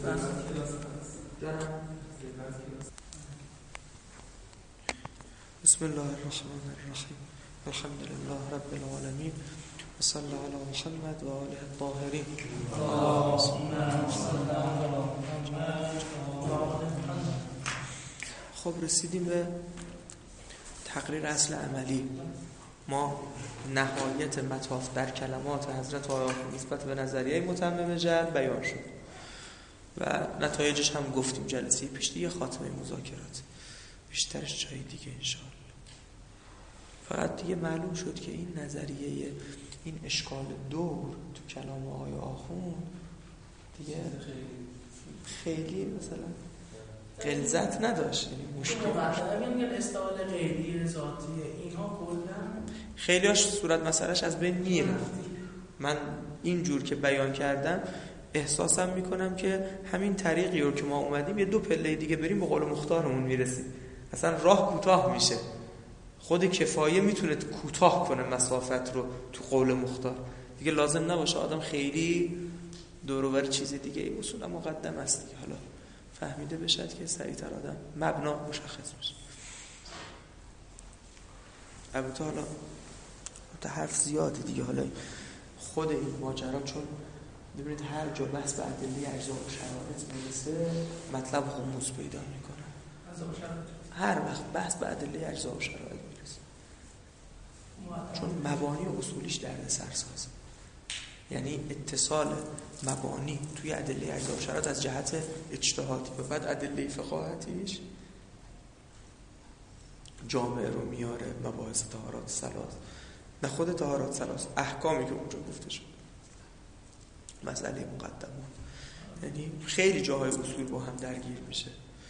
بسم الله الرحمن الرحیم. الحمد لله رب العالمین و صلی علی محمد و آله الطاهرین. خب رسیدیم به تقریر اصل عملی. ما نهایت مطاف در کلمات حضرت آقای نسبت به نظریه متمم جعل بیان شد و نتایجش هم گفتیم جلسه پیش دیگه، خاتمه مذاکرات، بیشترش جای دیگه انشاءالله. فقط دیگه معلوم شد که این نظریه، این اشکال دور تو کلام آقای آخوند دیگه خیلی مثلا غلظت نداشت، یعنی مشکل میگن استعاره غیبی ذاتی اینها کلا خیلیاش صورت مسئلهش از بین میره. من اینجور که بیان کردم احساسم میکنم که همین طریقی رو که ما اومدیم یه 2 پله دیگه بریم به قول مختارمون میرسیم. اصلا راه کوتاه میشه، خود کفایه میتونه کوتاه کنه مسافت رو تو قول مختار. دیگه لازم نباشه آدم خیلی دور و بر چیز دیگه ای اصولا مقدم است دیگه. حالا فهمیده بشد که سریعتر آدم مبنا مشخص بشه. البته حالا حرف زیاده دیگه. حالا خود این ماجرا چون ببینید هر جا بحث به ادله اجزا و شرایط میرسه مطلب غموض پیدا میکنه. هر وقت بحث به ادله اجزا و شرایط میرسه چون مبانی و اصولیش درد سرسازه. یعنی اتصال مبانی توی ادله اجزا و شرایط از جهت اجتهادی و بعد ادله فقاهتیش جامعه رو میاره. مباحث طهارات ثلاث، نه خود طهارات ثلاث، احکامی که اونجا گفته شد، مسئله مقدمات، یعنی خیلی جاهای اصول با هم درگیر میشه.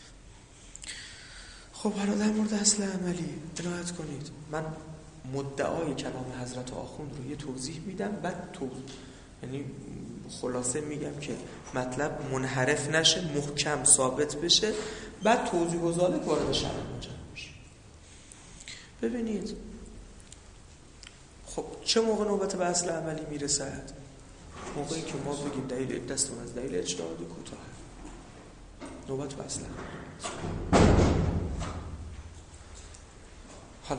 خب حالا در مورد اصل عملی عنایت کنید. من مدعای کلام حضرت آخوند رو یه توضیح میدم، بعد یعنی خلاصه میگم که مطلب منحرف نشه، محکم ثابت بشه، بعد توضیح و ذالک وارد شرح ماجرا بشه. ببینید خب چه موقع نوبت به اصل عملی میرسد؟ موقعی که ما بگیم دلیل دستون از دلیل اجتهادی کوتاه، نوبت به اصل عملی. حالا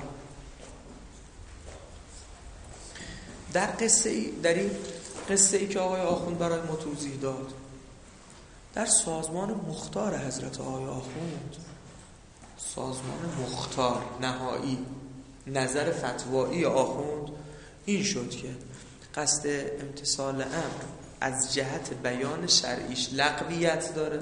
در این قصه ای که آقای آخوند برای ما توضیح داد، در سازمان مختار حضرت آقای آخوند، سازمان مختار نهایی نظر فتوایی آخوند این شد که قصد امتثال امر از جهت بیان شرعیش لغویت داره،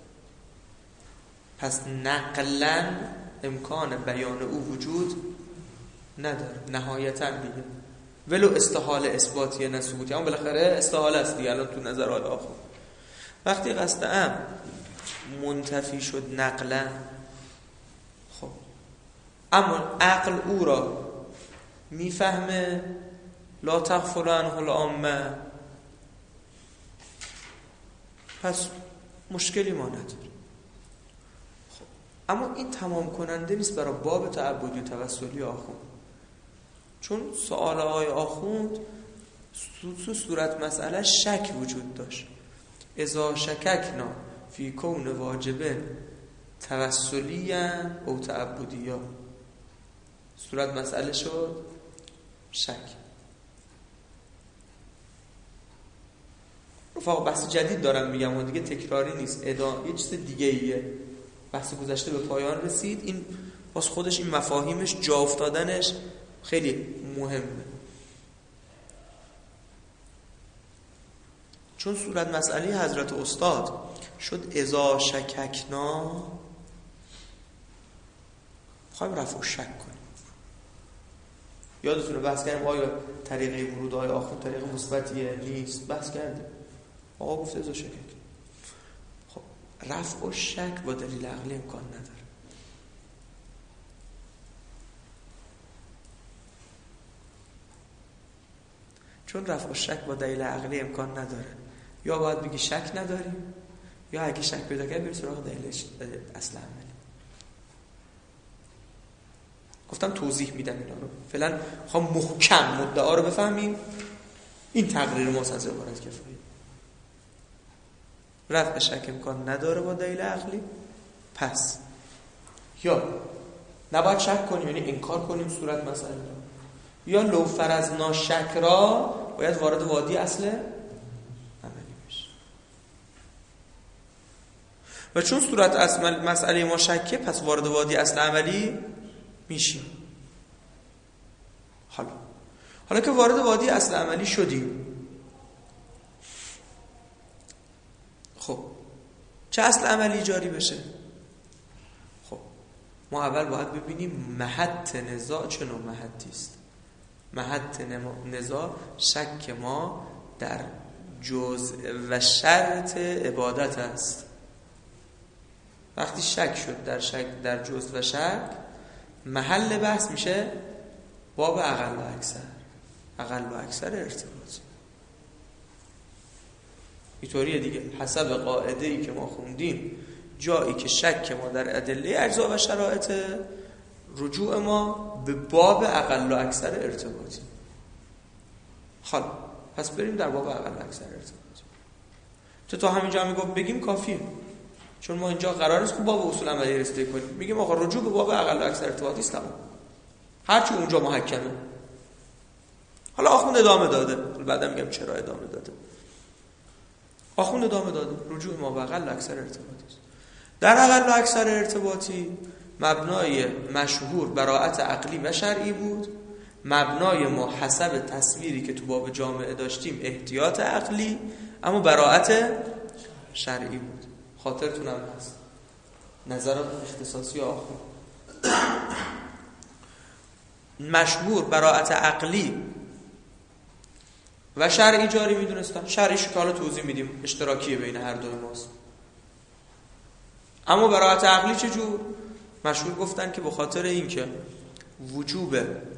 پس نقلا امکان بیان او وجود نداره نهایتا دیگه، ولو استحاله اثباتیه نه ثبوتیه، اما بالاخره استحاله است دیگه. الان تو نظر آخر وقتی قصد امر منتفی شد نقلا، خب اما عقل او را میفهمه لا تغفل عنه العامه، پس مشکلی ما نداره. خب اما این تمام کننده نیست برای باب تعبدی و توسلی آخوند، چون سوال آقای آخوند تو صورت مسئله شک وجود داشت. اذا شککنا فی کون واجب توسلیاً او تعبدیاً، صورت مسئله شد شک. رفاق بحث جدید دارم میگم و دیگه تکراری نیست، یه چیز دیگه ایه. بحث گذشته به پایان رسید، این باز خودش این مفاهیمش جا افتادنش خیلی مهمه، چون صورت مسئله حضرت استاد شد اذا شککنا، خواهیم رفع شک کنیم. یادتونه بحث کردیم آیا طریقه ورود آقای آخوند طریقه مثبتیه نیست، بحث کردیم. آقا گفت اذا شکک. خب رفع شک با دلیل عقلی امکان نداره. چون رفع شک با دلیل عقلی امکان نداره، یا باید بگی شک نداریم، یا اگه شک پیدا کنیم بریم سراغ دلیل اصل عملی. گفتم توضیح میدم اینا رو، فعلا میخوام محکم مدعا رو بفهمیم. این تقریر ماست از عبارت کفایه. رفع شک امکان نداره با دلیل عقلی، پس یا نباید شک کنیم یعنی انکار کنیم صورت مسئله را، یا لو فرضنا شک را باید وارد وادی اصل عملی بشه. و چون صورت اصل مسئله ما شکه، پس وارد وادی اصل عملی میشیم. حالا که وارد وادی اصل عملی شدیم، خب چه اصل عملی جاری بشه؟ خب ما اول باید ببینیم محط نزاع چه نوع محطی است. محط نزاع شک ما در جزء و شرط عبادت است. وقتی شک شد در جزء و شرط، محل بحث میشه باب اقل و اکثر. اقل و اکثر ارتباطی اینطوریه دیگه. حسب قاعده‌ای که ما خوندیم، جایی که شک ما در ادله اجزا و شرایط، رجوع ما به باب اقل و اکثر ارتباطی. حالا پس بریم در باب اقل و اکثر ارتباطی. تا همینجا میگم بگیم کافیه، چون ما اینجا قرار نیست که باب اصول عملی رسیدگی کنیم. میگیم آقا رجوع به باب اقل و اکثر ارتباطی است، تمام. هرچی اونجا محکمه. حالا آخوند ادامه داده، بعدا میگم چرا ادامه داده. آخوند ادامه داده رجوع ما به اقل و اکثر ارتباطی است. در اقل و اکثر ارتباطی مبنای مشهور براءت عقلی و شرعی بود. مبنای ما حسب تصویری که تو باب جامعه داشتیم احتیاط عقلی، اما براءت شرعی بود. خاطرتونم هست نظر اختصاصی آخوند مشهور براءت عقلی و شرعی جاری میدونستن. شرعیش که حالا توضیح میدیم اشتراکیه بین هر دوی ماست. اما براءت عقلی چجور؟ مشهور گفتن که به خاطر این که وجوب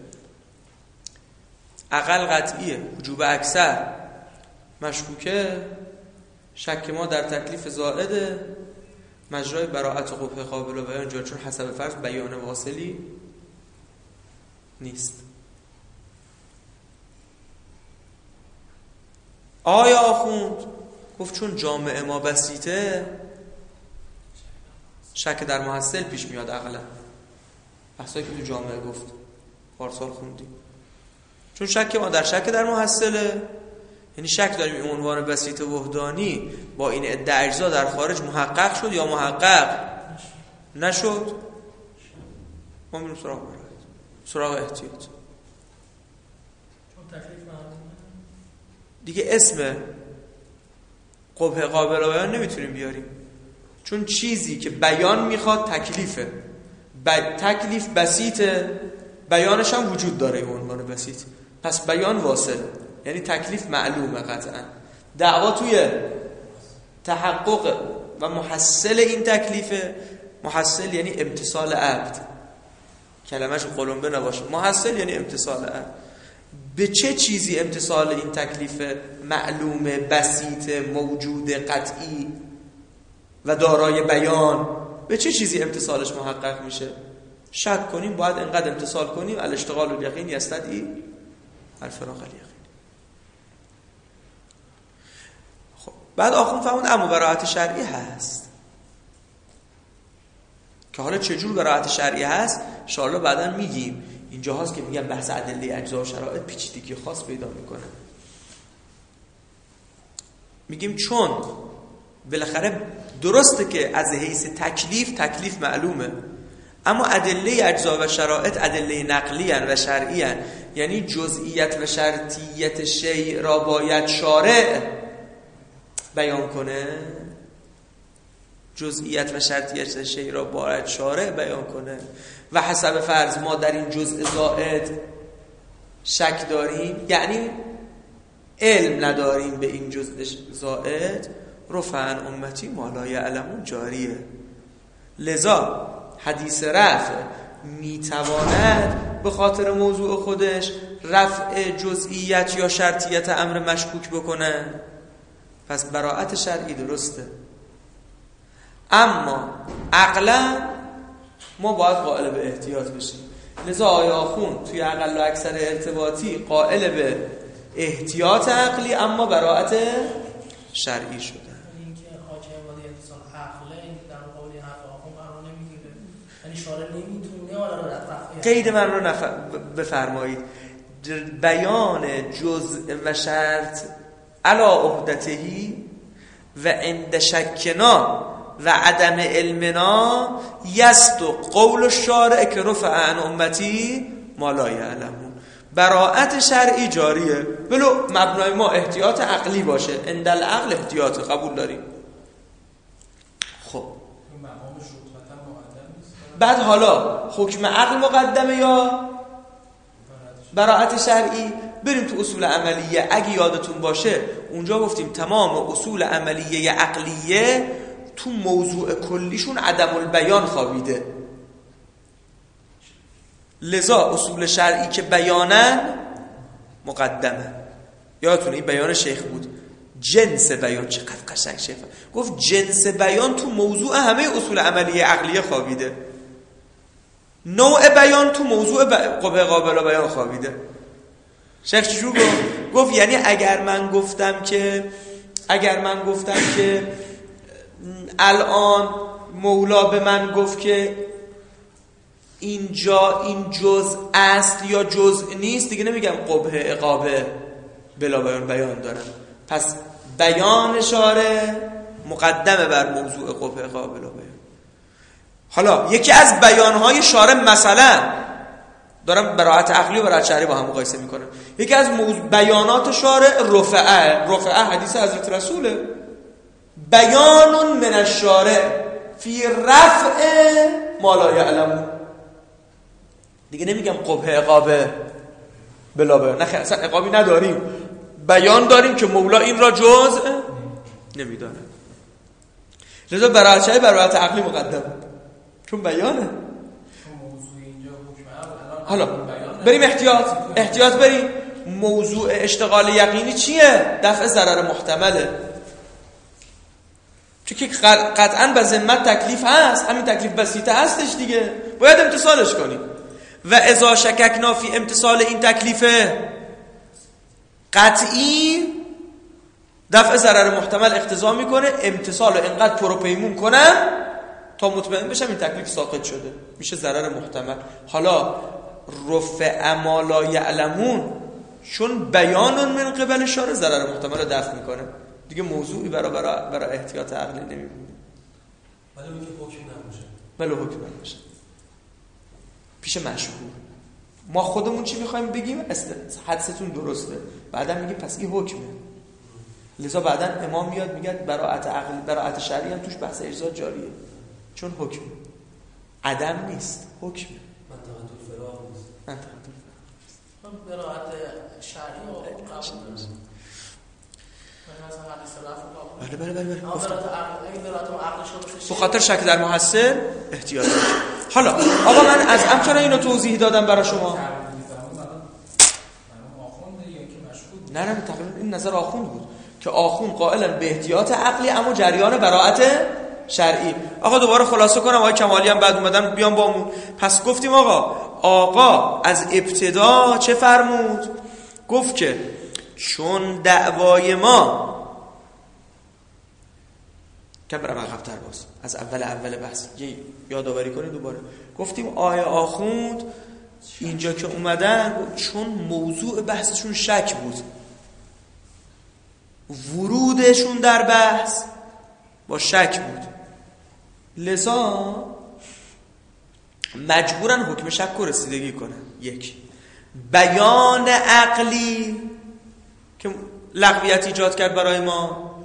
اقل قطعیه، وجوب اکثر مشکوکه، شک ما در تکلیف زائده، مجرای براءت قبح قابل و بیان جاری، چون حسب فرض بیان واصلی نیست. آیا آخوند گفت چون جامعه ما بسیطه، شک در محصل پیش میاد. اقلا بحثایی که تو جامعه گفت پارسال خوندیم، چون شک ما در محصله، یعنی شک داریم این عنوان بسیط وحدانی با این عده اجزا در خارج محقق شد یا محقق نشد. ما میریم سراغ احتیاط دیگه. اسم قبح قابل بیان نمیتونیم بیاریم، چون چیزی که بیان میخواد تکلیفه. تکلیف بسیطه، بیانش هم وجود داره این عنوان بسیط، پس بیان واصل، یعنی تکلیف معلومه قطعا. دعوا توی تحقق و محصل این تکلیفه. محصل یعنی امتصال عبد، کلمه‌ش قلمبه نباشه. محصل یعنی امتصال عبد. به چه چیزی امتصال این تکلیف معلومه، بسیط، موجود، قطعی و دارای بیان، به چه چیزی امتصالش محقق میشه؟ شک کنیم باید انقدر امتصال کنیم الاشتغال الیقین یستدعی الفراغ الیقین. خب بعد آخوند فهمون اما براءت شرعی هست، که حالا چجور براءت شرعی هست ان شاء الله بعداً میگیم. اینجا هست که میگم بحث ادله اجزا و شرایط پیچیدگی خاص پیدا میکنه. میگیم چون بالاخره درسته که از حیث تکلیف معلومه، اما ادله اجزا و شرایط ادله نقلی ان و شرعی ان، یعنی جزئیت و شرطیت شیء را باید شارع بیان کنه. جزئیت و شرطیت شیء را باید شارع بیان کنه. و حسب فرض ما در این جزء زائد شک داریم، یعنی علم نداریم به این جزء زائد، رفعن امتی ما لا یعلمون جاریه. لذا حدیث رفع میتواند به خاطر موضوع خودش رفع جزئیت یا شرطیت امر مشکوک بکنه. پس براءت شرعی درسته، اما عقلا ما باید قائل به احتیاط بشیم. لذا آیا آخوند توی اقل و اکثر ارتباطی قائل به احتیاط عقلی اما براءت شرعی شدن. اینکه حاکم انسان عقله این در مقابل حرف آخوند قرار نمیگیره، یعنی شارع نمیتونه حالا قید من رو بفرمایید. بیان جزء و شرط علی عهدتهی و عند شکنا و عدم علمنا یست و قول الشارع که رفع عن امتی ما لا یعلمون. براءت شرعی جاریه، ولو مبنای ما احتیاط عقلی باشه، عند العقل احتیاط قبول داریم. خب بعد حالا حکم عقل مقدمه یا براءت شرعی؟ بریم تو اصول عملیه. اگه یادتون باشه اونجا گفتیم تمام اصول عملیه عقلیه تو موضوع کلیشون عدم البیان خوابیده، لذا اصول شرعی که بیانن مقدمه. یادتونه این بیان شیخ بود، جنس بیان. چقدر قشنگ شیخ گفت جنس بیان تو موضوع همه اصول عملیه عقلیه خوابیده، نوع بیان تو موضوع قابل بیان خوابیده. شیخ چجور گفت یعنی اگر من گفتم که الان مولا به من گفت که اینجا این جزء است یا جزء نیست، دیگه نمیگم قبح عقابه بلا بیان دارم. پس بیان شارع مقدمه بر موضوع قبح عقابه بلا بیان. حالا یکی از بیانهای شارع، مثلا دارم براءت عقلی و براءت شرعی با هم مقایسه میکنم، یکی از بیانات شارع رفعه حدیث حضرت رسوله، بیان من الشارع فی رفع ما لا یعلمون. دیگه نمیگم قبح عقابه بلا بیان، نه اصلا عقابی نداریم، بیان داریم که مولا این را جزء نمیدانه. لذا براءت شرعی براءت عقلی مقدم چون بیانه. حالا بریم احتیاط بریم. موضوع اشتغال یقینی چیه؟ دفع ضرر محتمله. چون که قطعاً به ذمت تکلیف هست، همین تکلیف بسیطه هستش دیگه، باید امتصالش کنیم. و اذا شککنا فی امتصال این تکلیف قطعی، دفع ضرر محتمل اقتضا میکنه امتصال رو اینقدر پروپیمون کنم تا مطمئن بشم این تکلیف ساقط شده، میشه ضرر محتمل. حالا رفع ما لا یعلمون چون بیان من قبل شارع ضرر محتمل رو دفع میکنه، دیگه موضوعی برای احتیاط عقلی نمیمونه. ولی اون که حکم نباشه. ولی حکم نباشه. پیش مشهور ما خودمون چی میخوایم بگیم؟ حدستون درسته، بعدا میگیم پس این حکمه. لذا بعدا امام میاد میگه براءت عقلی براءت شرعی هم توش بحث اجزا جاریه، چون حکم عدم نیست، حکم منطقه الفراغ نیست. براءت شرعی و قبول نیست. به خاطر شک در محصل احتیاط داشت. حالا آقا من از چرا اینو توضیح دادم برای شما؟ نه تقریبا این نظر آخوند بود که آخوند قائلن به احتیاط عقلی اما جریان براءت شرعی. آقا دوباره خلاصه کنم، آقای کمالی هم بعد اومدن بیان بامون. پس گفتیم آقا از ابتدا چه فرمود؟ گفت که چون دعوای ما که برم عقب‌تر باز از اول بحث یادآوری کنید دوباره. گفتیم آیه آخوند اینجا که اومدن چون موضوع بحثشون شک بود، ورودشون در بحث با شک بود، لذا مجبورن حکم شک رو رسیدگی کنن. یک بیان عقلی که لغویت ایجاد کرد برای ما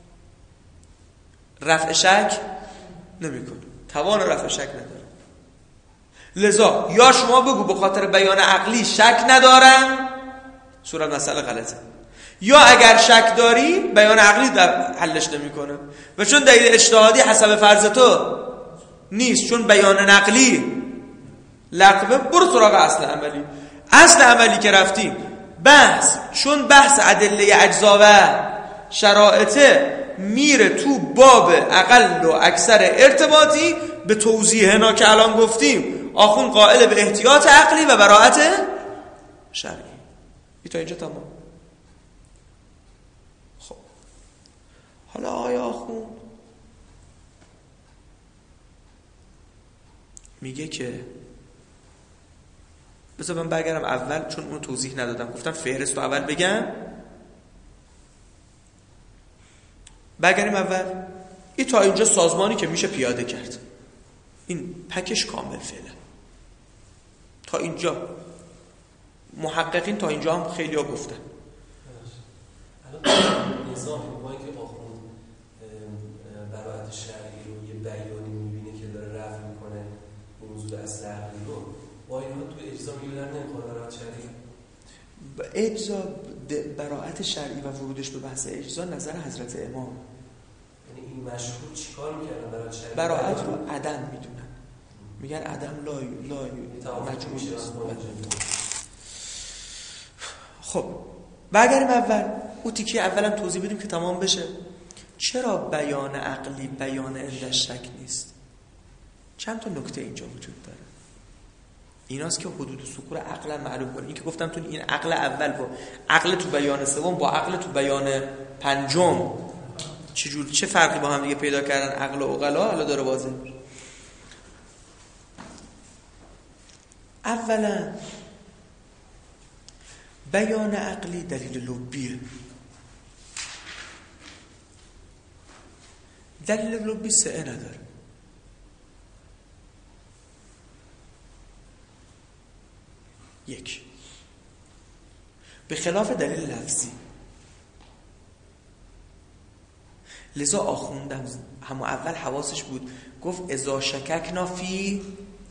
رفع شک نمی‌کنه، توان رفع شک نداره. لذا یا شما بگو به خاطر بیان عقلی شک ندارم، صورت مسئله غلطه، یا اگر شک داری بیان عقلی حلش نمی‌کنه. و چون دلیل اجتهادی حسب فرض تو نیست، چون بیان نقلی لغوه، برو سراغ اصل عملی. اصل عملی که رفتیم بحث، چون بحث ادله اجزا و شرائطه میره تو باب اقل و اکثر ارتباطی به توضیحنا که الان گفتیم آخون قائل به احتیاط عقلی و براءت شرعی. تا اینجا تمام. خب حالا آیا آخون میگه که بذار من برگردم اول، چون اونو توضیح ندادم، گفتم فهرست رو اول بگم. برگردیم اول. این تا اینجا سازمانی که میشه پیاده کرد، این پکش کامل فعلا تا اینجا. محققین تا اینجا هم خیلی ها گفتن. الان نظام موقعی که آخوند براعت شرعی رو یه بیانی میبینه که داره رفع میکنه موضوع اصل عقلی رو، با اینها توی اجزا میگه در نمیخواد براعت شرعی؟ اجزا براعت شرعی و ورودش به بحث اجزا نظر حضرت امام. یعنی این مشهور چیکار میکردن براعت شرعی؟ براعت رو عدم میدونن، میگن عدم لا مجموعی است. خب برگردیم اول. اون تیکه اولم توضیح بدیم که تمام بشه. چرا بیان عقلی بیان عندش شک نیست؟ چند تا نکته اینجا وجود داره. ایناست که حدود سکور عقل معلوم کنه. این که گفتم تو این عقل اول با عقل تو بیان سوم با عقل تو بیان پنجم چه فرقی با هم دیگه پیدا کردن عقل و عقلا، حالا داره واضح میشه. اولا بیان عقلی دلیل لبیه. دلیل لبی سعه نداره. یک، به خلاف دلیل لفظی. لذا آخوندم همون اول حواسش بود، گفت اذا شککنا فی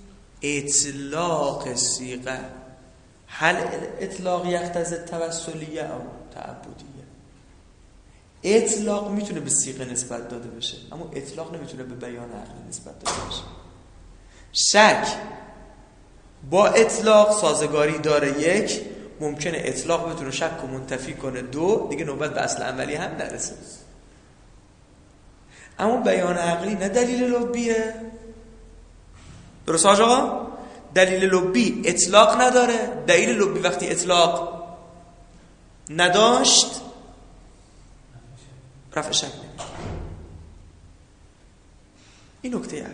اطلاق صیغه هل اطلاق یقتضی توسلیه او تعبدیه. اطلاق میتونه به صیغه نسبت داده بشه، اما اطلاق نمیتونه به بیان عقلی نسبت داده بشه. شک با اطلاق سازگاری داره. یک، ممکنه اطلاق بتونه شک رو منتفی کنه. دو، دیگه نوبت به اصل عملی هم نرسه. اما بیان عقلی نه دلیل لبیه. درست آقا؟ دلیل لبی اطلاق نداره. دلیل لبی وقتی اطلاق نداشت رفع شک نمیشه. این نکته اول.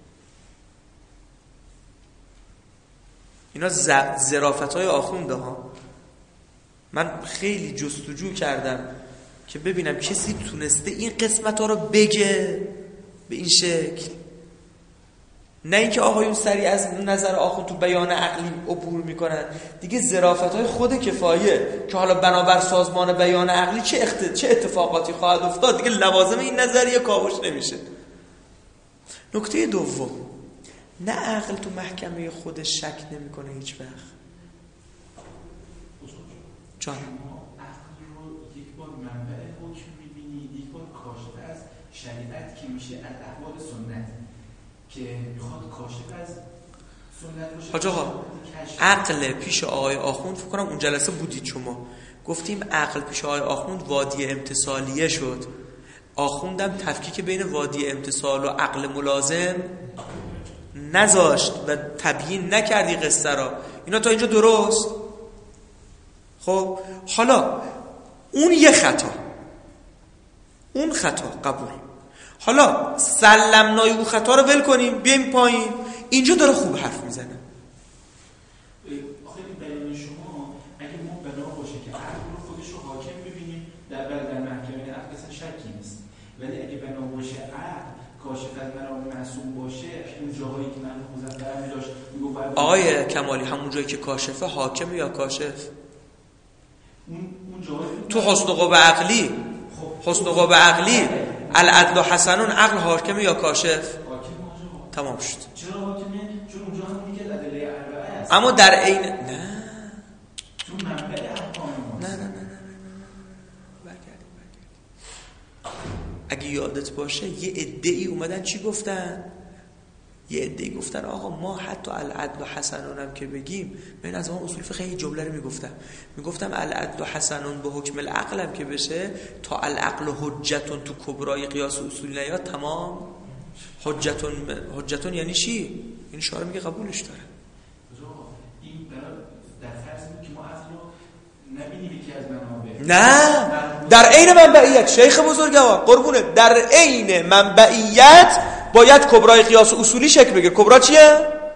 اینا ظرافت‌های آخونده ها. من خیلی جستجو کردم که ببینم کسی تونسته این قسمت ها رو بگه به این شکل، نه اینکه آقایون سریع از نظر آخوند تو بیان عقلی عبور میکنن. دیگه ظرافت‌های خود کفایه که حالا بنابر سازمان بیان عقلی چه اتفاقاتی خواهد افتاد، دیگه لوازم این نظریه کاوش نمیشه. نکته دوم، نه عقل تو محکمه خودش شک نمیکنه هیچ وقت. جان عقل رو یک بار منبع حکم میبینی، یک بار کاشف از شریعت که میشه از احوال سنت که میخواد کاشف از سنت باشه. حاج آقا عقل پیش آقای آخوند فکر کنم اون جلسه بودید شما، گفتیم عقل پیش آقای آخوند وادی امتثالیه شد. آخوندم تفکیک بین وادی امتثال و عقل ملازم نذاشت و تبیین نکردی قصه را. اینا تا اینجا درست؟ خب حالا اون یه خطا، اون خطا قبول. حالا سلمنای اون خطا رو ول کنیم بیایم پایین. اینجا داره خوب حرف میزنه. آخه بیان شما اگه ما بنا باشه که عقل رو خودش رو حاکم ببینیم در محکمه عقل اصلا شکی نیست، ولی اگه بنا باشه عقل کاشف از منام معصوم باشه، اون جاهایی که من مزفرمی داشت میگفت آقای کمالی همون جایی که کاشفه حاکم یا کاشف؟ اون جاهایی تو حسن قوه عقلی، حسن قوه عقلی العدل و حسنون عقل حاکم یا کاشف؟ تمام شد. چرا حاکمه؟ چون اونجا هم میگه ادله اربعه است. اما در عین نه چون منبع احکام نه اگه یادت باشه یه عده‌ای اومدن چی گفتن؟ یه عده‌ای گفتن آقا ما حتی العدل و حسنون هم که بگیم، من از اون اصول فقهی جمله رو میگفتم العدل و حسنون به حکم العقل هم که بشه، تا العقل حجتون تو کبرای قیاس اصول نیاد تمام. حجتون یعنی چی؟ این شارع میگه قبولش داره. این در فرض که ما عقل رو نبینیم یکی از منابع، نه در عین منبعیت شیخ بزرگوار قربونه، در عین منبعیت باید کبرای قیاس اصولی شکل بگیره. کبرا چیه؟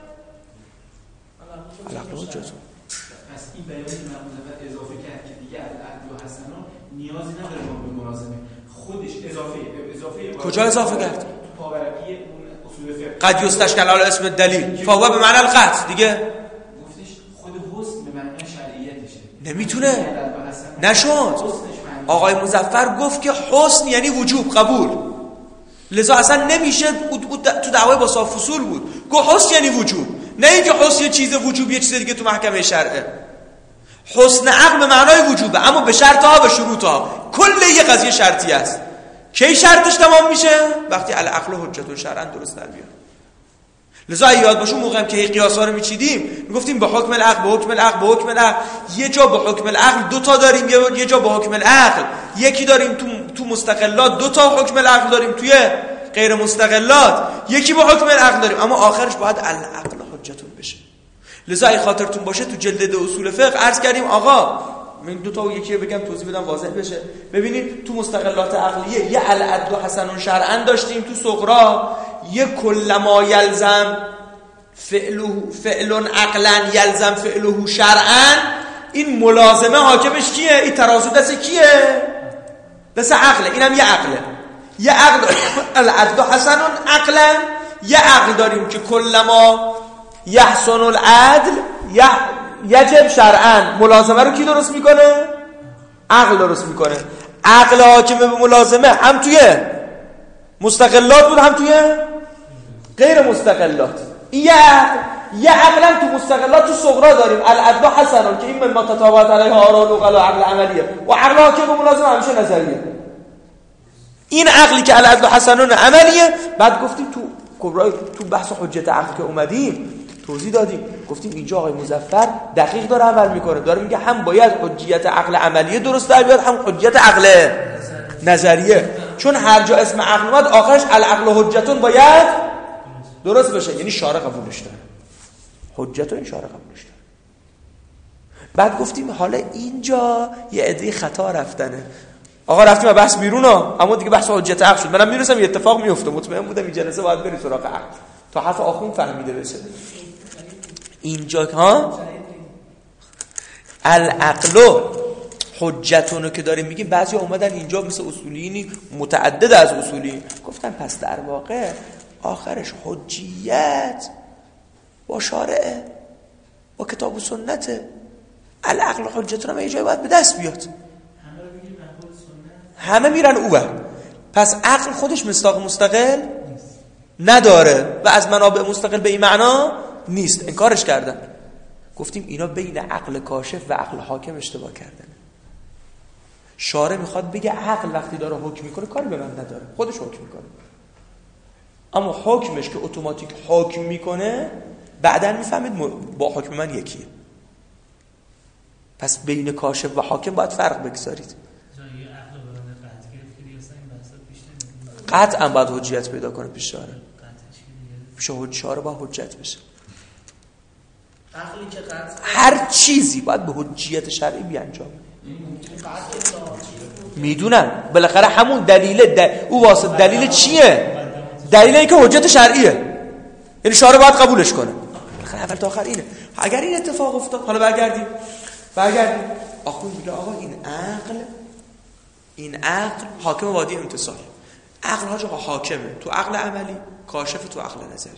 کجا اضافه کرد؟ تو پاورقی اون اصول فقه قد یستشکل علی اسم الدلیل فهو به معنی القطع دیگه گفتش خود حسن به معنی شرعیتشه نمیتونه نشد. آقای مظفر گفت که حسن یعنی وجوب قبول، لذا اصلا نمیشه تو دعوای با صاف فصول بود گفت حسن یعنی وجوب، نه اینکه حسن یه چیز وجوب یه چیز دیگه تو محکمه شرعه. حسن عقل به معنای وجوبه اما به شرطها و شروطها. کل یه قضیه شرطی است. کی شرطش تمام میشه؟ وقتی العقل حجت شرعا درست در بیاد. لذا یاد باشه موقعی که قیاسا رو میچیدیم میگفتیم به حکم العقل به حکم العقل به حکم العقل. یه جا به حکم العقل دو تا داریم، یه جا به حکم العقل یکی داریم. تو مستقلات دو تا حکم العقل داریم، توی غیر مستقلات یکی به حکم العقل داریم، اما آخرش باید العقل حجتون بشه. لذا ای خاطرتون باشه تو جلد اصول فقه عرض کردیم آقا من دو تا و یکی رو بگم توضیح بدم واضح بشه. ببینید تو مستقلات عقلیه یه العدل حسن شرعا داشتیم، تو صغرا یه کل ما یلزم فعل عقلا یلزم فعله شرعا. این ملازمه حاکمش کیه؟ این ترازو دست کیه؟ دست عقله. اینم یه عقله. یه عقل العدل حسن عقلا، یه عقل داریم که کل ما یحسن العدل یجب شرعا. ملازمه رو کی درست میکنه؟ عقل درست میکنه. عقل حاکمه به ملازمه هم توی مستقلات بود هم توی غیر مستقلات. یه عقل تو مستقلات تو صغرا داریم العدل حسن که این من ما تطابقت علیه آراء العقل و عقل عملیه و عقل حاکم به ملازمه همیشه نظریه. این عقلی که العدل حسن عملیه. بعد گفتیم تو بحث حجت عقل که اومدیم توضیح دادیم، گفتیم اینجا آقای مظفر دقیق داره عمل میکنه، داره میگه هم باید حجیت عقل عملیه درست در بیاد هم حجیت عقل نظریه. چون هر جا اسم عقل اومد آخرش العقل حجتون باید درست بشه، یعنی شارع قبولش داره. حجت این شارع قبولش داره. بعد گفتیم حالا اینجا یه عده خطا رفتنه. آقا رفتیم بحث بیرون اما دیگه بحث حجت عقل شد. منم میرسم یه اتفاق میفته، مطمئن بودم این جلسه باید بری سراغ عقل تا حرف آخون فهمیده بشه. اینجا ها العقل حجتونو که داریم میگیم، بعضی اومدن اینجا مثل اصولینی متعدد از اصولی گفتن پس در واقع آخرش حجیت با شارعه با کتاب و سنته. العقل حجتون هم یه جایی باید به دست بیاد. همه میرن اوور. پس عقل خودش مصداق مستقل نداره و از منابع مستقل به این معنا نیست. انکارش کردن. گفتیم اینا بین عقل کاشف و عقل حاکم اشتباه کردن. شارع میخواد بگه عقل وقتی داره حکم میکنه کاری به من نداره، خودش حکم میکنه، اما حکمش که اتوماتیک حکم میکنه بعدن میفهمید با حکم من یکیه. پس بین کاشف و حاکم باید فرق بگذارید. قطعا باید حجیت پیدا کنه پیش شارع. پیش شارع باید حجت بشه. عقلی که قطع هر چیزی باید به حجیت شرعی بیانجامه. میدونن بالاخره همون دلیل او واسه دلیل چیه؟ دلیل اینکه حجت شرعیه، یعنی شارع باید قبولش کنه. بالاخره اول تا آخر اینه. اگر این اتفاق افتاد، حالا برگردیم آخوند میگه آقا این عقل حاکم وادی امتصال. عقل ها جا حاکمه تو عقل عملی، کاشف تو عقل نظری.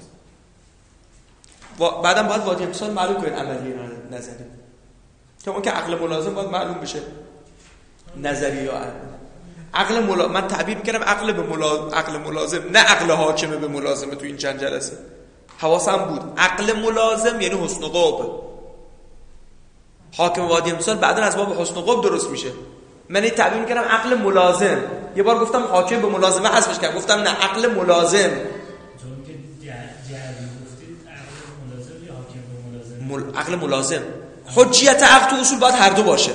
بعدم باید وادی امتصال معلوم کنید عملی نظری، که اون که عقل ملازم باید معلوم بشه نظری یا عقل من تعبیر میکنم عقل ملازم، نه عقل حاکمه به ملازمه. تو این چند جلسه حواسم بود عقل ملازم یعنی حسن قوب. حاکم وادی امتصال بعدن از باب حسن قوب درست میشه. من این تعبیر میکنم عقل ملازم. یه بار گفتم حاکم به ملازمه حذفش کردم، گفتم نه عقل ملازم. عقل ملازم. حجیت عقل تو اصول باید هر دو باشه.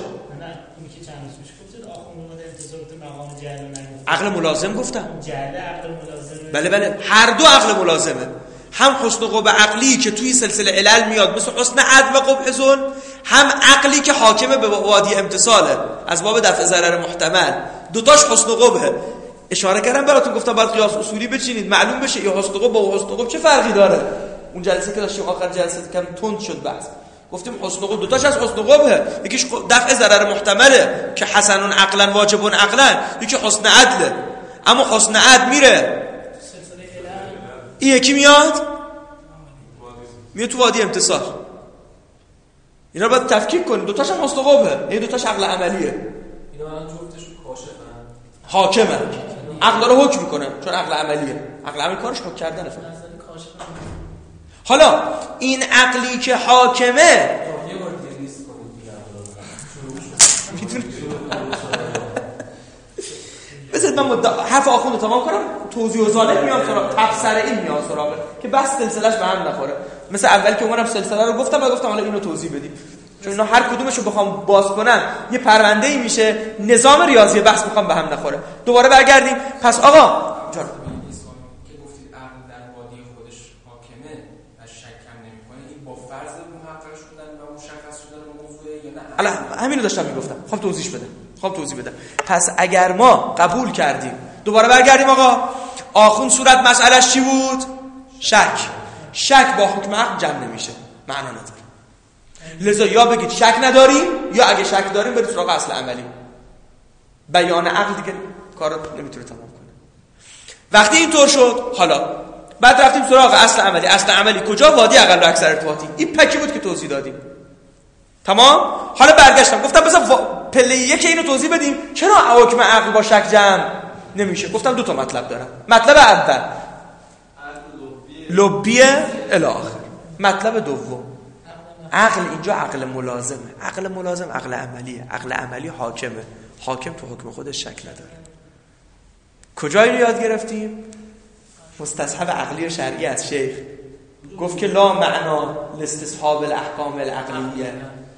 عقل ملازم گفتم. بله هر دو عقل ملازمه. هم حسن قبح عقلی که توی سلسله علل میاد مثل حسن عدل و قبح ظن، هم عقلی که حاکمه به وادی امتصاله از باب دفع ضرر محتمل. دوتاش حسن قبحه. اشاره کردم براتون، گفتم باید قیاس اصولی بچینید معلوم بشه این حسن قبح با حسن قبح چه فرقی داره. اون جلسه که داشتیم آخر جلسه کم تند شد بحث، گفتیم حسن قبح دوتاش از حسن قبحه. یکیش دفع ضرر محتمله که حسن عقلا واجب عقلا، یکی حسن عدله. اما حسن عد میره این یکی میاد تو وادی امتصال. اینا رو باید تفکیک کنیم. دوتاش هم حسن قبه، این دوتاش عقل عملیه. اینا الان جفتشون کاشفن، حاکمه، عقل رو حکم میکنه چون عقل عملیه. عقل عملی کارش حکم کردنه. حالا این عقلی که حاکمه یه بار دیگه لیست کنید. بذارید من حرف آخوند رو تمام کنم، توضیح و ظالم میام سراغ، تفسیر این میام سراغ که بس سلسله‌اش به هم نخوره. مثل اولی که اومدم سلسله رو گفتم و گفتم حالا اینو توضیح بدیم، چون اینا هر کدومش رو بخوام باز کنم یه پرونده‌ای میشه، نظام ریاضی بحث میخوام به هم نخوره. دوباره برگردیم. پس آقا جان که گفتید عقل در وادی خودش حاکمه و شک هم نمی‌کنه، این با فرض محقق شدن و مشخص شدن موضوع یا نه؟ الان همین رو داشتم میگفتم، خب توضیح بدم. پس اگر ما قبول کردیم، دوباره برگردیم آقا، آخوند صورت مسئلهش چی بود؟ شک با حکم عقل جمع نمیشه، معنا نداره. لذا یا بگید شک نداریم، یا اگه شک داریم برید سراغ اصل عملی. بیان عقل دیگه کارو نمیتونه تمام کنه. وقتی اینطور شد، حالا بعد رفتیم سراغ اصل عملی. اصل عملی کجا؟ وادی اقل و اکثر ارتباطی. این پکی بود که توضیح دادیم. تمام؟ حالا برگشتم گفتم بذار پله یک اینو توضیح بدیم چرا حکم عقل با شک جمع نمیشه. گفتم دو تا مطلب دارم. مطلب اول لبیه الی آخر. مطلب دوم عقل اینجا عقل ملازمه. عقل ملازم عقل عملیه. عقل عملی حاکمه. حاکم تو حکم خودش شک نداره. کجایی رو یاد گرفتیم؟ مستصحب عقلی و شرعی از شیخ گفت که لا معنا لاستصحاب الاحکام العقلیه.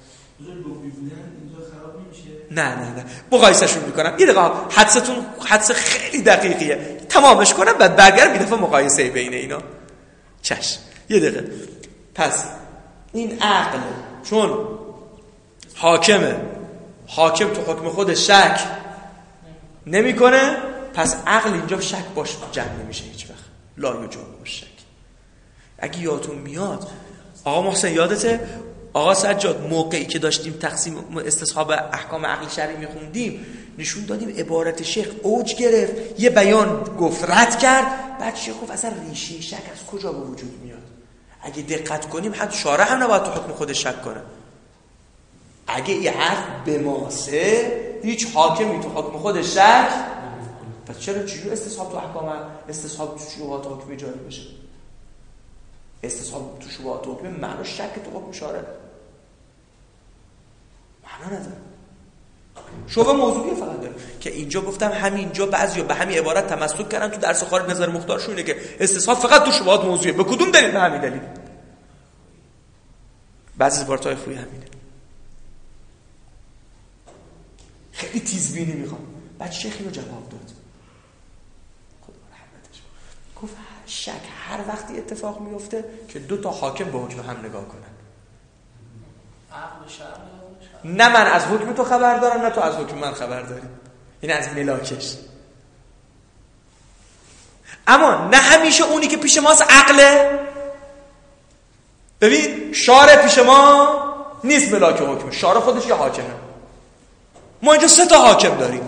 نه مقایسهشون میکنم. یه دقیقه حدستون خیلی دقیقیه، تمامش کنم بعد برگردم یه دفعه مقایسه بین اینا. چشم یه دقیقه. پس این عقل چون حاکم تو حکم خودش شک نمیکنه، پس عقل اینجا شک باش جمع نمیشه هیچ وقت. لا یجاب باش شک. اگه یادتون میاد آقا محسن، یادته آقا سجاد موقعی که داشتیم تقسیم استصحاب احکام عقل شرعی میخوندیم نشون دادیم عبارت شیخ اوج گرفت، یه بیان گفت رد کرد، بعد شیخ گفت اصلا ریشه شک از کجا به وجود میاد. اگه دقت کنیم حتی شارع هم نباید تو حکم خودش شک کنه. اگه این حرف به ماسه هیچ حاکمی تو حکم خودش شک، پس چرا چجور استصحاب تو احکام استصحاب تو شبهات حکم جاری بشه؟ استصحاب تو شبهات حکم معنی شک تو حکم شارع معنا نداره. شبهه موضوعی فقط داره که اینجا گفتم همینجا بعضیا به همین عبارت تمسک کردن. تو درس خارج نظر مختارشون اینه که استصحاب فقط تو شبهات موضوعیه. به کدوم دلیل؟ به همین دلیل. بعضی عبارت‌های خوبی همینه. خیلی تیزبینی میخوام. بعد شیخ اینو جواب داد. خدا رحمتش. گفت شک هر وقتی اتفاق میفته که دو تا حاکم به حکم هم نگاه کنن. نه من از حکم تو خبر دارم نه تو از حکم من خبر داری. این از ملاکش. اما نه همیشه اونی که پیش ماست عقله. ببین شارع پیش ما نیست ملاک حکم. شارع خودش یه حاکمه. ما اینجا 3 تا حاکم داریم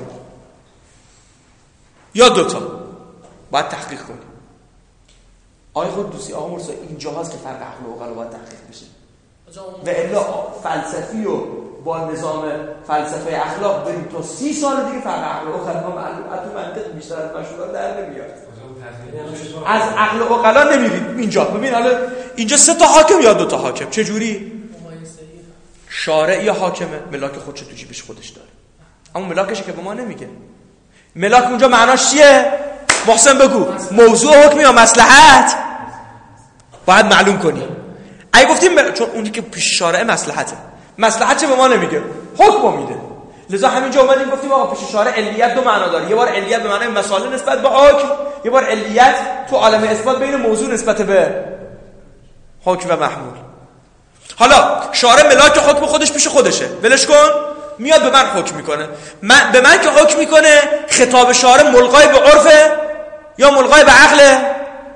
یا 2 تا. باید تحقیق کنیم. آقای خود دوستی آقا مرسا اینجا هست که فرق عقل و عقل باید تحقیق بشه. و الا فلسفی و با نظام فلسفه اخلاق بریم تا 30 سال دیگه فرق عقل و عقل ما معلومه منطق بیشتر از مشهورات در نمیاد. از عقل و عقل نمیریم اینجا. ببین حالا اینجا 3 تا حاکم یا 2 تا حاکم چه جوری؟ شارع یا حاکمه ملاک خودش تو جیبش خودش داره. اما ملاکش که به ما نمیگه. ملاک اونجا معناش چیه؟ محسن بگو. موضوع حکم یا مصلحت باید معلوم کنی. اگه گفتیم چون اونی که پیش شارع مصلحته. مصلحت چه به ما نمیگه، حکم میده. لذا همینجا اومدیم گفتیم آقا پیش شارع علیت 2 معنا داره. یه بار علیت به معنای مسائل نسبت به حکم، یه بار علیت تو عالم اثبات بین موضوع نسبت به حکم و محمول. حالا شارع ملاک حکم خودش پیش خودشه، ولش کن. میاد به من حکم میکنه. به من که حکم میکنه خطاب شارع ملغای به عرفه یا ملغای به عقله؟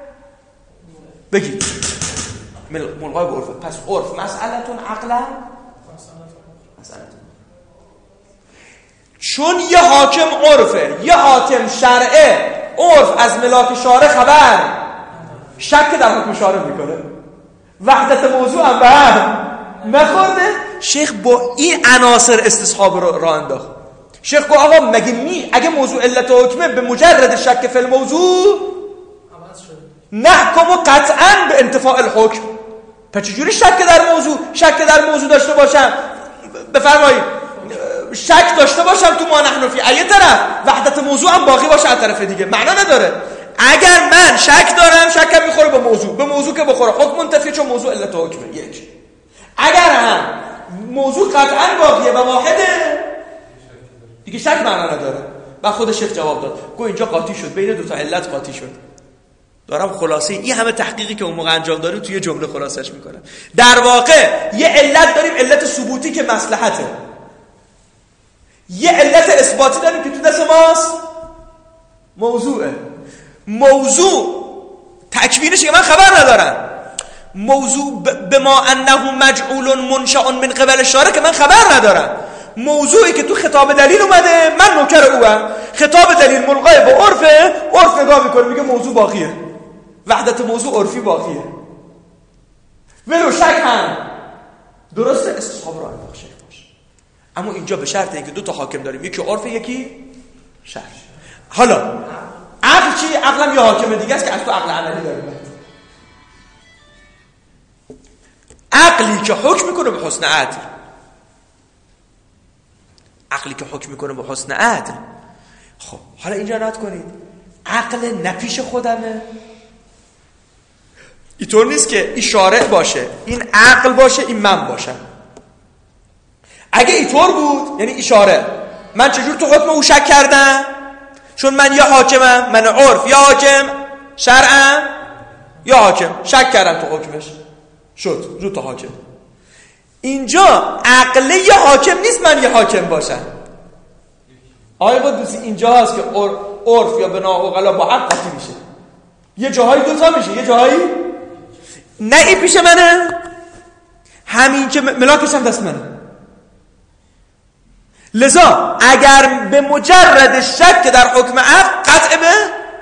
بگید ملغای به عرفه. پس عرف مسئلتون، عقلا مسئلتون. چون یه حاکم عرفه، یه حاکم شرعه. عرف از ملاک شارع خبر شک در حکم شارع میکنه، وحدت موضوع هم به هم نخورده. شیخ با این عناصر استصحاب رو راه انداخت. شیخ گفت آقا مگه اگه موضوع علت و حکمه به مجرد شک فی الموضوع نحکم قطعا به انتفاع الحکم. پس چجوری شک در موضوع داشته باشم؟ بفرمایید شک داشته باشم تو ما نحن فی ایه طرف، وحدت موضوع هم باقی باشه از طرف دیگه، معنا نداره. اگر من شک دارم، شکم میخوره به موضوع که بخوره حکم منتفی، چون موضوع علت و حکمه. یک. اگر هم موضوع قطعا باقیه و واحده دیگه شک معنا نداره. بعد خود شیخ جواب داد، گفت اینجا قاطی شد، بین دو تا علت قاطی شد. دارم خلاصه این همه تحقیقی که اون موقع انجام دادیم توی جمله خلاصش میکنم. در واقع یه علت داریم، علت ثبوتی که مصلحته. یه علت اثباتی داریم که تو دست ماست، موضوعه. موضوع تکوینش که من خبر ندارم، موضوع به ما انه مجعول منشأ من قبل الشارع که من خبر ندارم. موضوعی که تو خطاب دلیل اومده، من نوکر اوام، خطاب دلیل ملغای به عرف نگاه میکنه میگه موضوع باقیه، وحدت موضوع عرفی باقیه. ولو شک هم درسته، استصحاب رو انداخت شک باشه. اما اینجا به شرط اینکه دو تا حاکم داریم، یکی عرف یکی شرع. حالا عقل چی؟ عقلم یه حاکم دیگه است که از تو عقل عملی داریم. عقلی که حکم میکنه به حسن عدل، عقلی که حکم میکنه به حسن عدل. خب حالا اینجا نات کنید، عقل نپیش خودمه. اینطور نیست که این شارع باشه، این عقل باشه، این من باشم. اگه اینطور بود یعنی این شارع، من چجور تو حکم او شک کردم؟ چون من یا حاکمم، من عرف، یا حاکم شرعم، یا حاکم شک کردم تو حکمش، شد رو تا حاکم. اینجا عقله یه حاکم نیست من یه حاکم باشم. آقای قدوسی اینجا هست که عرف یا بنا عقلا با حق قاطی میشه، یه جاهایی دوتا میشه، یه جاهایی نه. این پیش منه، همین که ملاکش هم دست منه. لذا اگر به مجرد شک در حکم عقل قطع به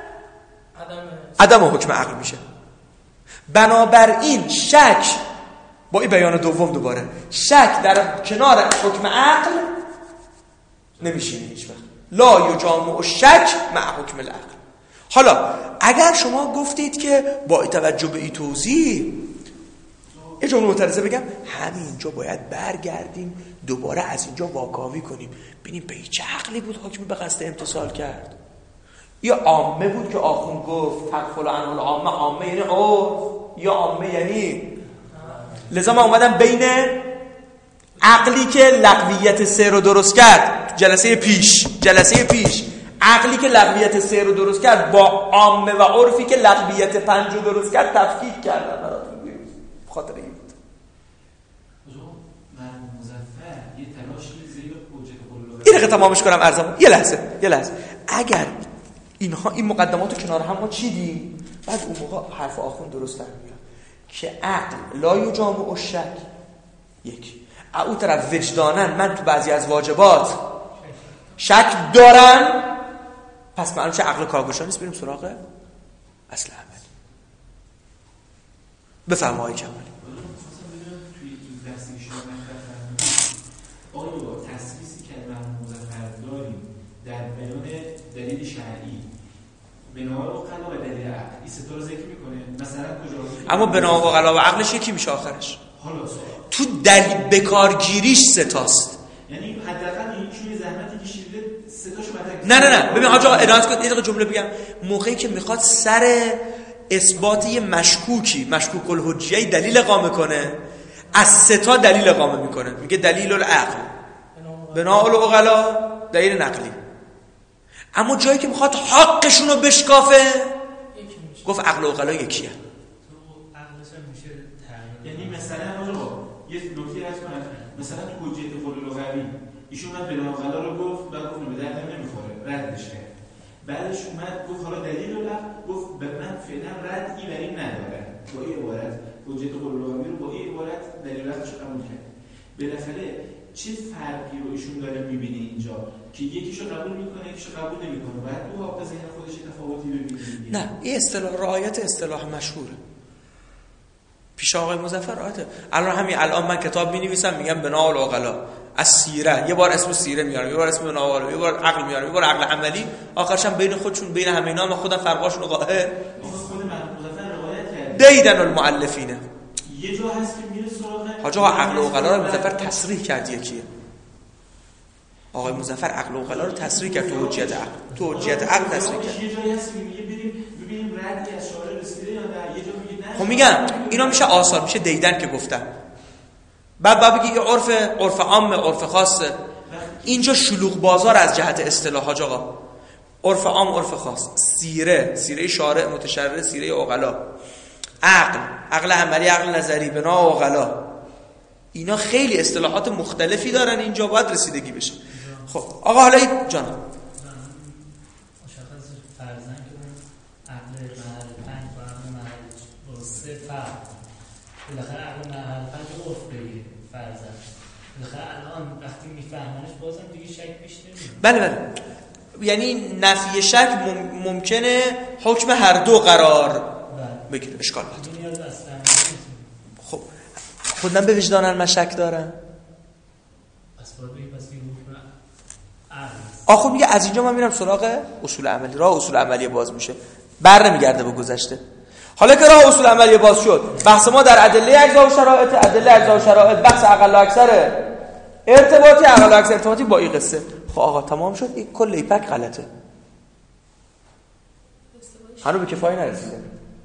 عدم حکم عقل میشه. بنابراین شک با این بیان دوم دوباره، شک در کنار حکم عقل نمیشینه هیچ وقت. لا یجامع الشک مع حکم العقل. حالا اگر شما گفتید که با توجه به این توضیح، یه جمله معترضه بگم، همینجا باید برگردیم دوباره از اینجا واکاوی کنیم، ببینیم به چه عقلی بود حاکم به قصد امتثال کرد. یا عامه بود که آخوند گفت تغفل عنه العامه، عامه یعنی عرف، یا عامه یعنی. لذا من اومدم بین عقلی که لغویت سه رو درست کرد جلسه پیش عقلی که لغویت سه رو درست کرد با عامه و عرفی که لغویت پنج رو درست کرد تفکیک کردن براتون خاطر این بود. این رو تمامش کنم ارزم. یه لحظه اگر این مقدمات رو کنار هم ما چیدیم، بعد اون موقع حرف آخوند درست در میاد که عقل لا یجامع الشک. یک اون طرف وجدانن من تو بعضی از واجبات شک دارم، پس معلوم چه عقل کارگوشا نیست، بریم سراغ اصل عمل. بفرمایید کمالی. آیا تسلیسی که من مظفر داریم در بیان دلیل شرعی بنا و قلا و دلیل عقل، این سه تا رو ذکر میکنه مثلا کجا؟ اما بنا و قلا و عقلش یکی میشه آخرش. حالا تو دلیل بکارگیریش سه تاست. یعنی حداقل این چوی زحمتی کشیده سه تاشو متک. نه ببین آقا ادامه کن، یه جمله بگم. موقعی که میخواد سر اثبات یه مشکوک الحجیه دلیل اقامه کنه، از سه تا دلیل اقامه میکنه، میگه دلیل العقل، بنا العقلا، دلیل نقلی. اما جایی که میخواد حقشون رو بشکافه گفت عقل و عقلا یکیه. یعنی مثلا یه نکته هست مثلا تو حجیت قول لغوی ایشون اومد بنا عقلا رو گفت، بعد گفت به درد نمیخوره، ردش کرد. بعدش اومد گفت حالا دلیل العقل، گفت به من فعلا ردی بر این نداره، با این عبارت حجیت قول لغوی رو با این عبارت دلیل العقلش قبول کرد. بالاخره چه فرقی رو ایشون داره میبینه اینجا که یکیشو قبول میکنه یکیشو قبول نمیکنه؟ باید تو حافظه ذهن خودش تفاوتی ببینه. نه، این اصطلاح رعایت اصطلاح مشهوره. پیش آقای مظفر رعایت. الان من کتاب می‌نویسم میگم بنا العقلا از سیره، یه بار اسم سیره میارم، یه بار اسم بنا العقلا، یه بار عقل میارم، یه بار عقل عملی، آخرش هم بین خودشون بین همه اینا من خودم فرقاشون رو قائل خود مظفر روایت کرده. دیدن المؤلفین. یه جا هست که میره سراغ حاج آقا عقل و عقلا رو مظفر تصریح کرد. یکیه آقای مظفر عقل و عقلا رو تصریح کرد تو حجیت عقل، تو حجیت عقل تصریح کرد. یه جایی هست که میگه ببینیم ردی از شارع رسیده یا نه. یه جا میگه نه. خب میگم اینا میشه آثار، میشه دیدن که گفتم. بعد بگی عرف عام، عرف خاصه. اینجا شلوغ بازار از جهت اصطلاح حاج آقا. عرف عام، عرف خاص، سیره شارع متشرع، سیره عقلا، عقل عملی، عقل نظری، بنا و عقلا، اینا خیلی اصطلاحات مختلفی دارن. اینجا باید رسیدگی بشه. خب آقا حالا جان مشخص فرضاً که اون عقل محل 5 با عقل محل 3 فرق، بالاخره عقل محل 5 عرف بگیره فرضاً، بالاخره الان وقتی میفهمنش بازم دیگه شک پیش نمیاد. بله یعنی نفی شک ممکنه حکم هر دو قرار بگیره، اشکال نداره. خب خودم به وجدانم من شک دارم. آخر میگه از اینجا من میرم سراغ اصول عملی. راه اصول عملی باز میشه، بر نمیگرده به گذشته. حالا که راه اصول عملی باز شد، بحث ما در ادله اجزا و شرایط، بحث اقل و اکثر ارتباطی با این قصه. خب آقا تمام شد. این کل ایپک غلطه، هنو به کفایه نرسیده.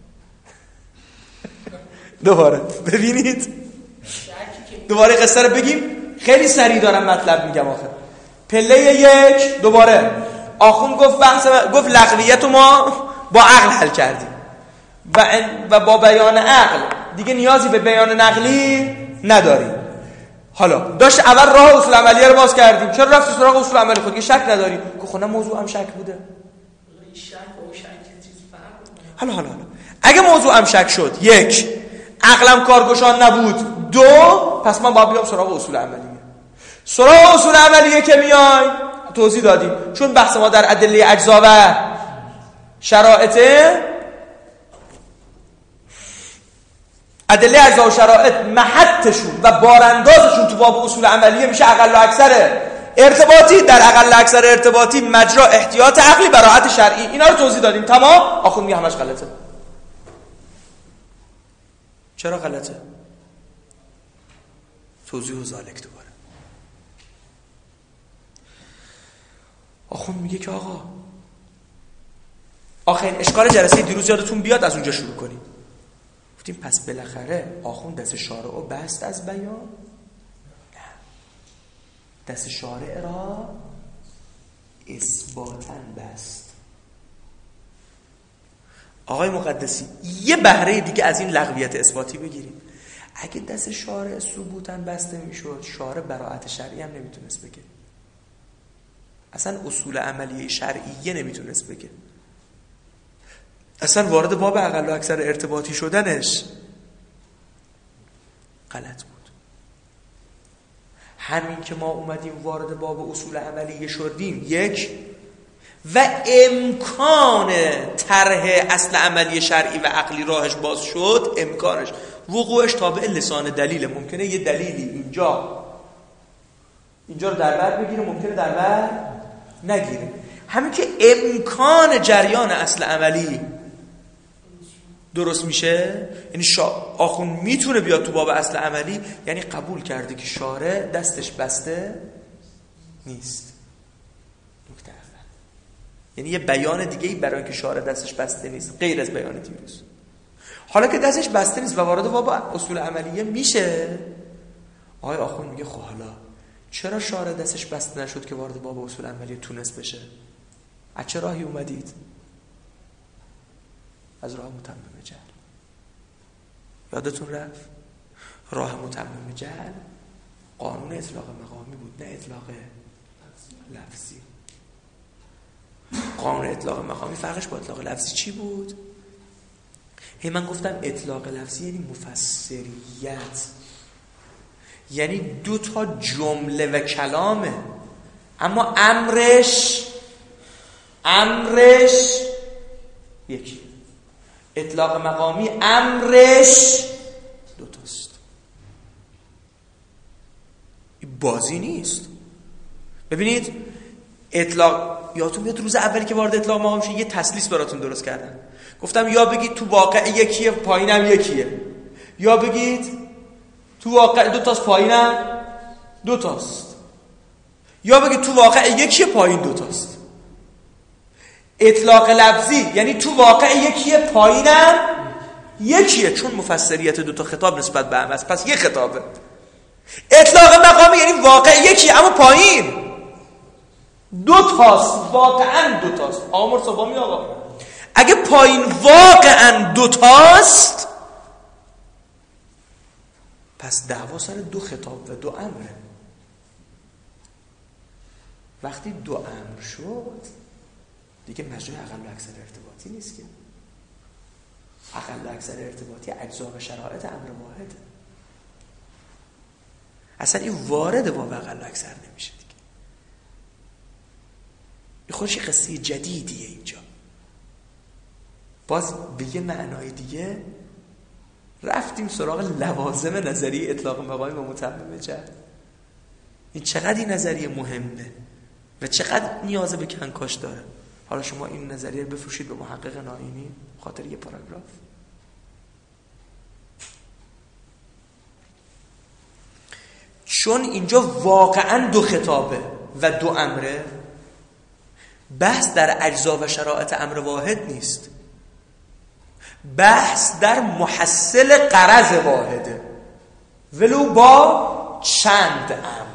دوباره ببینید، دوباره قصه رو بگیم، خیلی سریع دارم مطلب میگم. آخر پله 1 دوباره آخوند گفت لغویت رو ما با عقل حل کردیم و با بیان عقل دیگه نیازی به بیان نقلی نداریم. حالا داشت اول راه اصول عملیه رو باز کردیم، چرا رفتی سراغ اصول عملی خود؟ که شک نداریم که خودم موضوع هم شک بوده. حالا اگه موضوع هم شک شد، 1 عقلم کارگشان نبود، 2 پس من باید بیام سراغ اصول عملیه. سراغ اصول عملیه که میای توضیح دادیم، چون بحث ما در ادله اجزا و شرایط، ادله اجزا و شرایط محطشون و باراندازشون تو باب اصول عملیه میشه اقل و اکثر ارتباطی. در اقل و اکثر ارتباطی مجرا احتیاط عقلی، براعت شرعی. اینا رو توضیح دادیم. تمام. آخون میگه همش غلطه. چرا غلطه؟ توضیح و ذالک دوباره. آخون میگه که آقا آخرین اشکال جلسه دیروز یادتون بیاد، از اونجا شروع کنیم. گفتیم پس بالاخره آخون دست شارع رو بست از بیان؟ نه، دست شارع را اثباتاً بست. آقای مقدسی یه بهره دیگه از این لغویت اثباتی بگیریم. اگه دست شارع ثبوتاً بسته میشد، شارع براعت شرعی هم نمیتونست بگه، اصلا اصول عملی شرعیه نمیتونست بگه، اصلا وارد باب اقل و اکثر ارتباطی شدنش غلط بود. همین که ما اومدیم وارد باب اصول عملیه شدیم، 1 و امکان طرح اصل عملی شرعی و عقلی راهش باز شد، امکانش وقوعش تابع لسان دلیل. ممکنه یه دلیلی اینجا رو در بر بگیره، ممکنه در بر نگیره. همین که امکان جریان اصل عملی درست میشه، یعنی آخون میتونه بیاد تو باب اصل عملی، یعنی قبول کرده که شارع دستش بسته نیست. نکته اول، یعنی یه بیان دیگه‌ای برای اینکه شارع دستش بسته نیست غیر از بیان دیروز. حالا که دستش بسته نیست و وارد باب اصول عملیه میشه، آقای آخون میگه خب حالا چرا شارع دستش بسته نشد که وارد باب اصول عملیه تونست بشه؟ از چه راهی اومدید؟ از راه متمم جهل. یادتون رفت راه متمم جهل قانون اطلاق مقامی بود، نه اطلاق لفظی. قانون اطلاق مقامی فرقش با اطلاق لفظی چی بود؟ من گفتم اطلاق لفظی یعنی مفسریت، یعنی 2 تا جمله و کلامه، اما امرش یکی. اطلاق مقامی امرش 2 تاست. این بازی نیست. ببینید اطلاق، یادتون میاد روز اولی که وارد اطلاق مقامی شد یه تسلیس براتون درست کردم، گفتم یا بگید تو واقع یکیه پایینم یکیه، یا بگید تو واقع 2 تاست پایینم 2 تاست، یا بگید تو واقع یکیه پایین 2 تاست. اطلاق لفظی یعنی تو واقع یکیه پایینم یکیه، چون مفسریت 2 تا خطاب نسبت به هم است، پس 1 خطابه. اطلاق مقامی یعنی واقع یکیه اما پایین 2 تاست، واقعا 2 تاست. آقا مرتضی می آقا اگه پایین واقعا 2 تاست پس دعوا سر 2 خطاب و 2 امره. وقتی 2 امر شد دیگه مجموع اقل و اکثر ارتباطی نیست که. اقل و اکثر ارتباطی اجزا و شرایط امر واحده. اصلا این وارد واو اقل و اکثر نمیشه دیگه. این خودش قصه جدیدیه. اینجا باز به یه معنای دیگه رفتیم سراغ لوازم نظریه اطلاق مقامی و متمم جهل. این چقدر این نظریه مهمه و چقدر نیاز به کنکاش داره. حالا شما این نظریه رو بفروشید به محقق ناینی خاطر یه پاراگراف. چون اینجا واقعا 2 خطابه و 2 امره، بحث در اجزا و شرایط امر واحد نیست، بحث در محصل غرض واحده ولو با چند امر.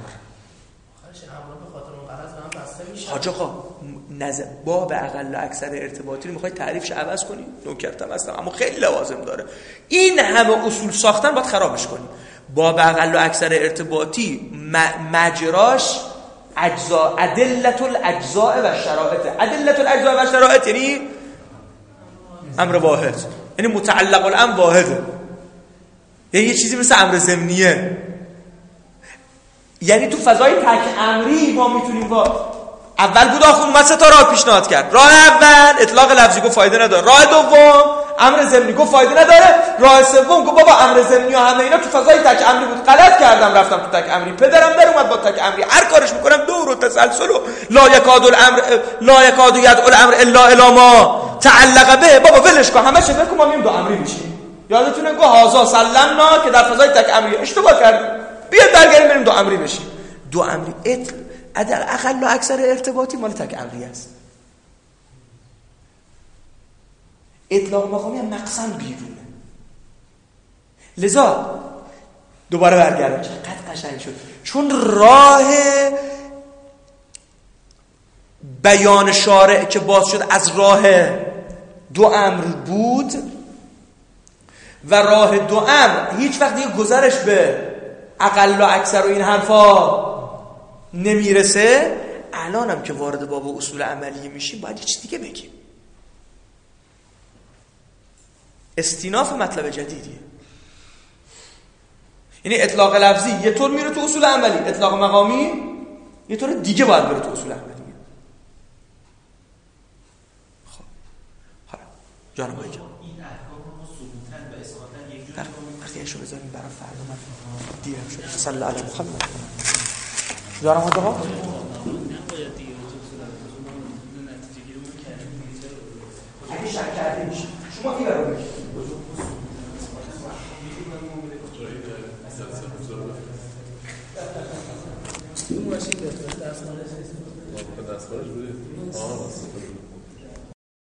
حاج آقا باب اقل و اکثر ارتباطی رو میخوای تعریفش عوض کنی؟ نوکرتم هستم اما خیلی لوازم داره. این همه اصول ساختن باید خرابش کنی. باب اقل و اکثر ارتباطی مجراش اجزا، ادلت الاجزاء و شرایط. ادلت الاجزاء و شرایط یعنی امر واحد، یعنی متعلق الامر واحده، یعنی یه چیزی مثل امر ضمنیه. یعنی تو فضای تک امری ما میتونیم با اول بود آخون اومد 3 تا راه پیشنهاد کرد. راه اول اطلاق لفظی گفت فایده نداره، راه دوم امر ضمنی گفت فایده نداره، راه سوم گفت بابا امر ضمنی و همه اینا تو فضای تک امری بود، غلط کردم رفتم تو تک امری، پدرم در اومد با تک امری هر کارش میکنم دور و تسلسل و لا یکاد یدعو الامر الا الی ما تعلق به. بابا ولش کن همه چه بگو ما مییم 2 امری میشیم. یادتونه گفت هازا سلمنا که در فضای تک امری اشتباه کردیم، بیا برگردیم بریم 2 امری بشیم. 2 امری اقل و اکثر ارتباطی مال تک امری است. اطلاق مقامی هم نقصاً بیرونه. لذا دوباره برگردم چقدر قشنگ شد، چون راه بیان شارع که باز شد از راه 2 امر بود و راه 2 امر هیچ وقت دیگه گذرش به اقل و اکثر و این حرفا نمیرسه. الان هم که وارد باب اصول عملیه میشیم باید یه چیز دیگه بگیم. استیناف مطلب جدیدیه. یعنی اطلاق لفظی یه طور میره تو اصول عملی، اطلاق مقامی یه طور دیگه باید بره تو اصول عملی. خب حالا جانم آقای جان این احکام رو ثبوتاً و اسقاطاً یک جور بقیه‌شو بذاریم برای فردا، من دیرم شد. صلی الله علیه محمد. جانم آقا اگه شک کرده میشه شما این رو بگید. این ماشین دست مالش نیست. دست مالش بودی؟